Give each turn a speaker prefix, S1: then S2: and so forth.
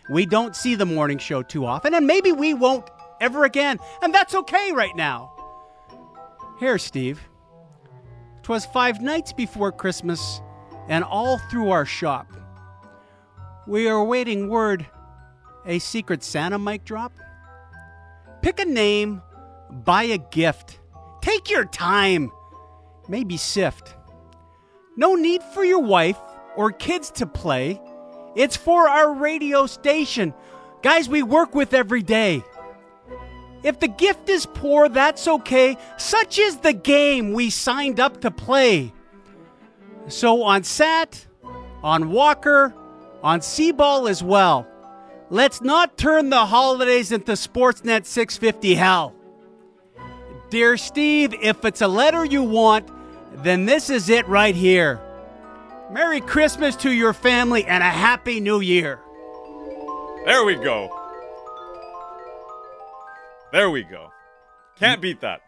S1: We don't see the morning show too often, and maybe we won't ever again, and that's okay right now. Here, Steve. 'Twas 5 nights before Christmas, and all through our shop, we are awaiting word a Secret Santa might drop. Pick a name, buy a gift. Take your time, maybe sift. No need for your wife or kids to play. It's for our radio station, guys we work with every day. If the gift is poor, that's okay. Such is the game we signed up to play. So on Sat, on Walker, on Seaball as well, let's not turn the holidays into Sportsnet 650 hell. Dear Steve, if it's a letter you want, then this is it right here. Merry Christmas to your family and a Happy New Year.
S2: There we go. There we go. Can't beat that.